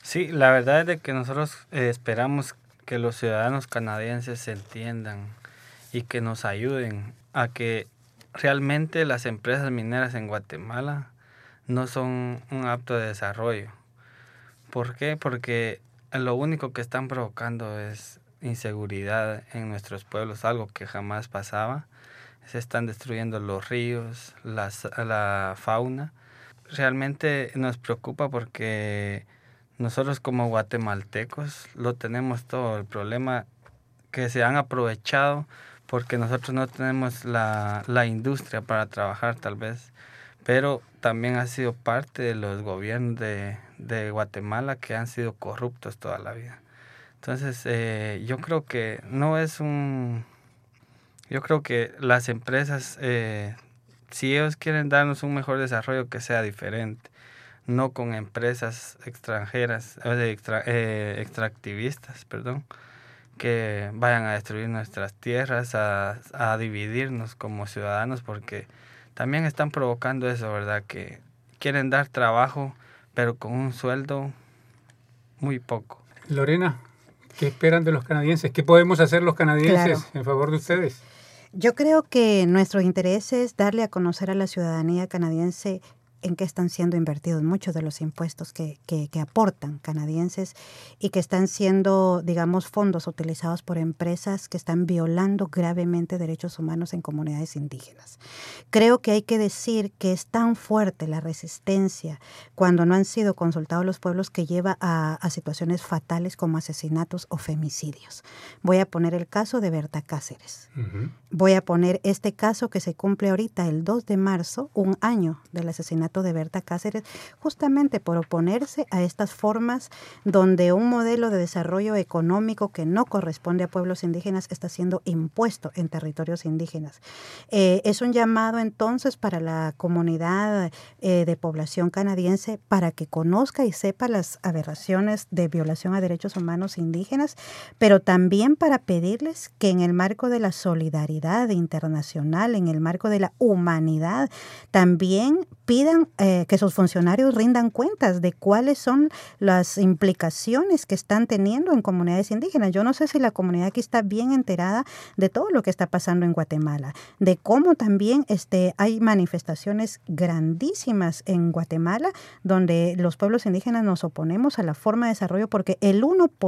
Sí, la verdad es de que nosotros esperamos que los ciudadanos canadienses se entiendan y que nos ayuden a que realmente las empresas mineras en Guatemala no son un apto de desarrollo. ¿Por qué? Porque lo único que están provocando es inseguridad en nuestros pueblos, algo que jamás pasaba. Se están destruyendo los ríos, la fauna. Realmente nos preocupa porque nosotros como guatemaltecos lo tenemos todo. El problema que se han aprovechado porque nosotros no tenemos la industria para trabajar tal vez, pero también ha sido parte de los gobiernos de Guatemala que han sido corruptos toda la vida. Entonces, yo creo que no es un... Yo creo que las empresas, si ellos quieren darnos un mejor desarrollo, que sea diferente, no con empresas extranjeras, extractivistas, perdón, que vayan a destruir nuestras tierras, a dividirnos como ciudadanos, porque también están provocando eso, ¿verdad? Que quieren dar trabajo, pero con un sueldo muy poco. Lorena, ¿qué esperan de los canadienses? ¿Qué podemos hacer los canadienses Claro. en favor de ustedes? Yo creo que nuestro interés es darle a conocer a la ciudadanía canadiense en qué están siendo invertidos muchos de los impuestos que aportan canadienses y que están siendo, digamos, fondos utilizados por empresas que están violando gravemente derechos humanos en comunidades indígenas. Creo que hay que decir que es tan fuerte la resistencia cuando no han sido consultados los pueblos que lleva a situaciones fatales como asesinatos o femicidios. Voy a poner el caso de Berta Cáceres. Voy a poner este caso que se cumple ahorita el 2 de marzo, un año del asesinato de Berta Cáceres, justamente por oponerse a estas formas donde un modelo de desarrollo económico que no corresponde a pueblos indígenas está siendo impuesto en territorios indígenas. Es un llamado entonces para la comunidad de población canadiense para que conozca y sepa las aberraciones de violación a derechos humanos indígenas, pero también para pedirles que en el marco de la solidaridad internacional, en el marco de la humanidad, también pidan que sus funcionarios rindan cuentas de cuáles son las implicaciones que están teniendo en comunidades indígenas. Yo no sé si la comunidad aquí está bien enterada de todo lo que está pasando en Guatemala, de cómo también hay manifestaciones grandísimas en Guatemala donde los pueblos indígenas nos oponemos a la forma de desarrollo porque el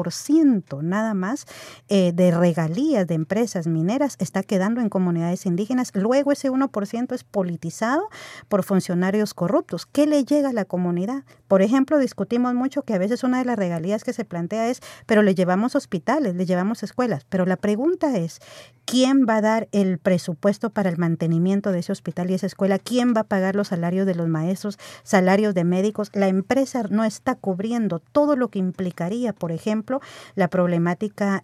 1% nada más de regalías de empresas mineras está quedando en comunidades indígenas. Luego ese 1% es politizado por funcionarios corruptos. ¿Qué le llega a la comunidad? Por ejemplo, discutimos mucho que a veces una de las regalías que se plantea es, pero le llevamos hospitales, le llevamos escuelas. Pero la pregunta es, ¿quién va a dar el presupuesto para el mantenimiento de ese hospital y esa escuela? ¿Quién va a pagar los salarios de los maestros, salarios de médicos? La empresa no está cubriendo todo lo que implicaría, por ejemplo, la problemática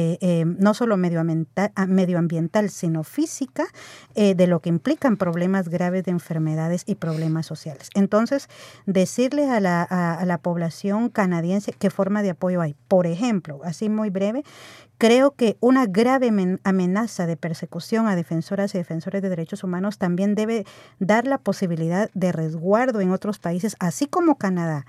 no solo medioambiental, sino física, de lo que implican problemas graves de enfermedades y problemas sociales. Entonces, decirle a la población canadiense qué forma de apoyo hay. Por ejemplo, así muy breve, creo que una grave amenaza de persecución a defensoras y defensores de derechos humanos también debe dar la posibilidad de resguardo en otros países, así como Canadá.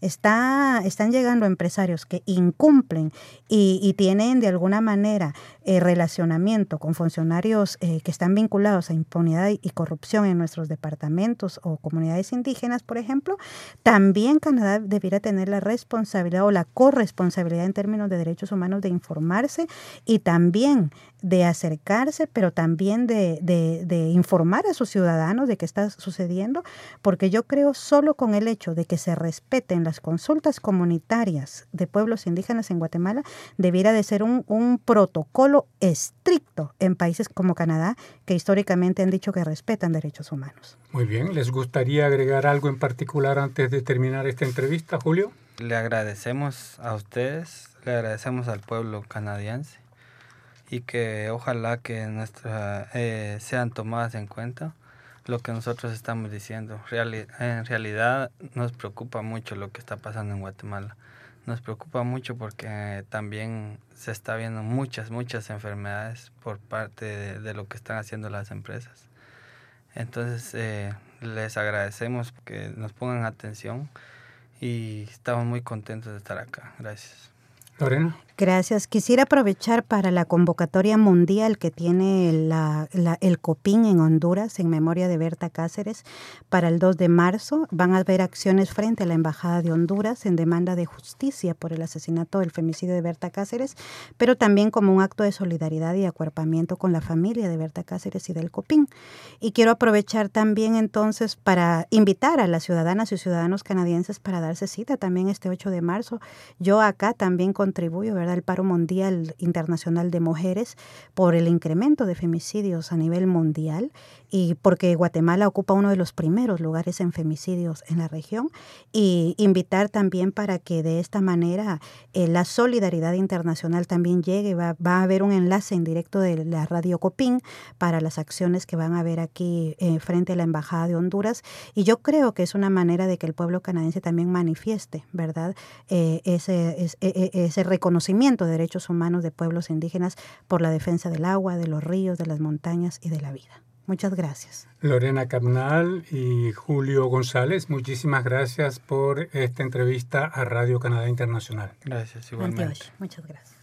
Están llegando empresarios que incumplen y tienen de alguna manera relacionamiento con funcionarios que están vinculados a impunidad y corrupción en nuestros departamentos o comunidades indígenas, por ejemplo. También Canadá debiera tener la responsabilidad o la corresponsabilidad en términos de derechos humanos de informarse y también de acercarse, pero también de informar a sus ciudadanos de qué está sucediendo, porque yo creo solo con el hecho de que se respeten las consultas comunitarias de pueblos indígenas en Guatemala, debiera de ser un protocolo estricto en países como Canadá, que históricamente han dicho que respetan derechos humanos. Muy bien, ¿les gustaría agregar algo en particular antes de terminar esta entrevista, Julio? Le agradecemos a ustedes, le agradecemos al pueblo canadiense y que ojalá que sean tomadas en cuenta lo que nosotros estamos diciendo. En realidad nos preocupa mucho lo que está pasando en Guatemala. Nos preocupa mucho porque también se está viendo muchas enfermedades por parte de lo que están haciendo las empresas. Entonces les agradecemos que nos pongan atención y estamos muy contentos de estar acá. Gracias. Lorena. Gracias. Quisiera aprovechar para la convocatoria mundial que tiene el COPIN en Honduras en memoria de Berta Cáceres para el 2 de marzo. Van a haber acciones frente a la Embajada de Honduras en demanda de justicia por el asesinato, el femicidio de Berta Cáceres, pero también como un acto de solidaridad y acuerpamiento con la familia de Berta Cáceres y del COPIN. Y quiero aprovechar también entonces para invitar a las ciudadanas y ciudadanos canadienses para darse cita también este 8 de marzo. Yo acá también contribuyo, ¿verdad?, al paro mundial internacional de mujeres por el incremento de femicidios a nivel mundial y porque Guatemala ocupa uno de los primeros lugares en femicidios en la región, y invitar también para que de esta manera la solidaridad internacional también llegue. Va a haber un enlace en directo de la Radio Copín para las acciones que van a haber aquí frente a la Embajada de Honduras, y yo creo que es una manera de que el pueblo canadiense también manifieste, ¿verdad?, ese reconocimiento de derechos humanos de pueblos indígenas por la defensa del agua, de los ríos, de las montañas y de la vida. Muchas gracias. Lorena Cabnal y Julio González, muchísimas gracias por esta entrevista a Radio Canadá Internacional. Gracias, igualmente. Muchas gracias.